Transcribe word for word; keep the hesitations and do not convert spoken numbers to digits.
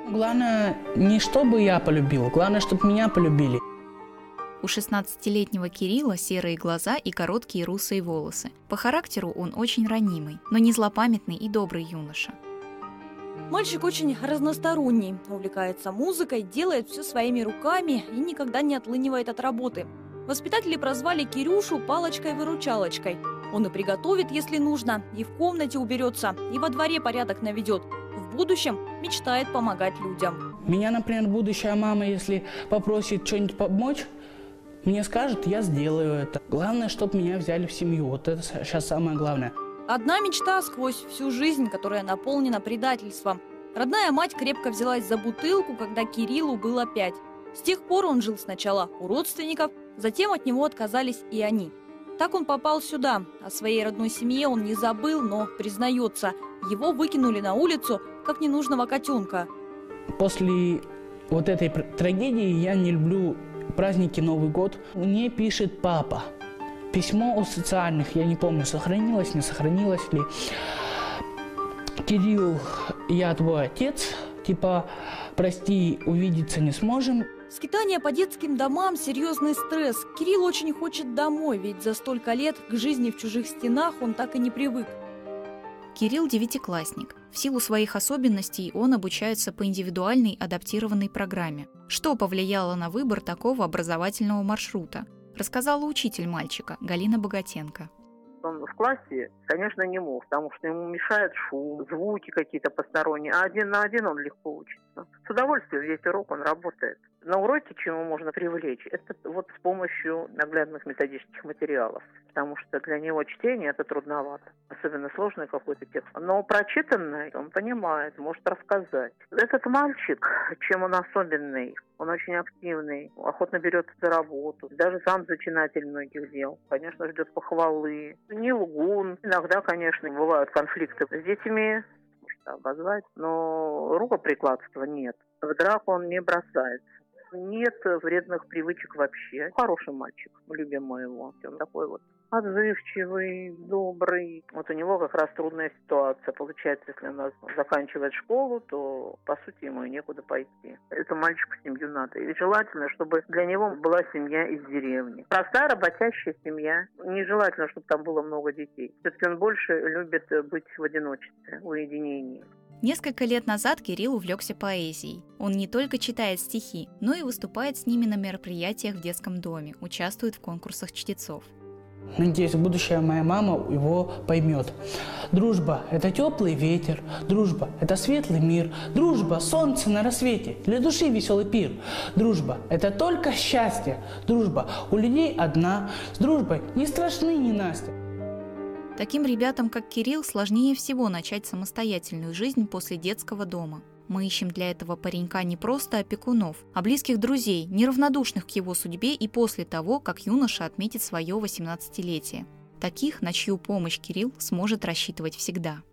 Главное, не чтобы я полюбил, главное, чтобы меня полюбили. У шестнадцатилетнего Кирилла серые глаза и короткие русые волосы. По характеру он очень ранимый, но не злопамятный и добрый юноша. Мальчик очень разносторонний, увлекается музыкой, делает все своими руками и никогда не отлынивает от работы. Воспитатели прозвали Кирюшу палочкой-выручалочкой. Он и приготовит, если нужно, и в комнате уберется, и во дворе порядок наведет. В будущем мечтает помогать людям. Меня, например, будущая мама, если попросит что-нибудь помочь, мне скажет, я сделаю это. Главное, чтобы меня взяли в семью. Вот это сейчас самое главное. Одна мечта сквозь всю жизнь, которая наполнена предательством. Родная мать крепко взялась за бутылку, когда Кириллу было пять. С тех пор он жил сначала у родственников, затем от него отказались и они. Так он попал сюда. О своей родной семье он не забыл, но признается, его выкинули на улицу, как ненужного котенка. После вот этой трагедии я не люблю праздники, Новый год. Мне пишет папа. Письмо у социальных, я не помню, сохранилось, не сохранилось ли. Кирилл, я твой отец, типа, прости, увидеться не сможем. Скитание по детским домам – серьезный стресс. Кирилл очень хочет домой, ведь за столько лет к жизни в чужих стенах он так и не привык. Кирилл девятиклассник. В силу своих особенностей он обучается по индивидуальной адаптированной программе. Что повлияло на выбор такого образовательного маршрута, рассказала учитель мальчика Галина Богатенко. Он в классе, конечно, не мог, потому что ему мешает шум, звуки какие-то посторонние, а один на один он легко учится. С удовольствием весь урок он работает. На уроке чему можно привлечь? Это вот с помощью наглядных методических материалов, потому что для него чтение это трудновато, особенно сложный какой-то текст. Но прочитанный он понимает, может рассказать. Этот мальчик, чем он особенный? Он очень активный, охотно берется за работу, даже сам зачинатель многих дел. Конечно, ждет похвалы. Не лгун. Иногда, конечно, бывают конфликты с детьми, можно обозвать, но рукоприкладства нет. В драку он не бросается. Нет вредных привычек вообще. Хороший мальчик, любимый его. Он такой вот отзывчивый, добрый. Вот у него как раз трудная ситуация. Получается, если он заканчивает школу, то, по сути, ему и некуда пойти. Этому мальчику семью надо. И желательно, чтобы для него была семья из деревни. Простая работящая семья. Нежелательно, чтобы там было много детей. Все-таки он больше любит быть в одиночестве, в уединении. Несколько лет назад Кирилл увлекся поэзией. Он не только читает стихи, но и выступает с ними на мероприятиях в детском доме, участвует в конкурсах чтецов. Надеюсь, будущая моя мама его поймет. Дружба – это теплый ветер, дружба – это светлый мир, дружба – солнце на рассвете, для души веселый пир. Дружба – это только счастье, дружба у людей одна, с дружбой не страшны ненастья. Таким ребятам, как Кирилл, сложнее всего начать самостоятельную жизнь после детского дома. Мы ищем для этого паренька не просто опекунов, а близких друзей, неравнодушных к его судьбе и после того, как юноша отметит свое восемнадцатилетие. Таких, на чью помощь Кирилл сможет рассчитывать всегда.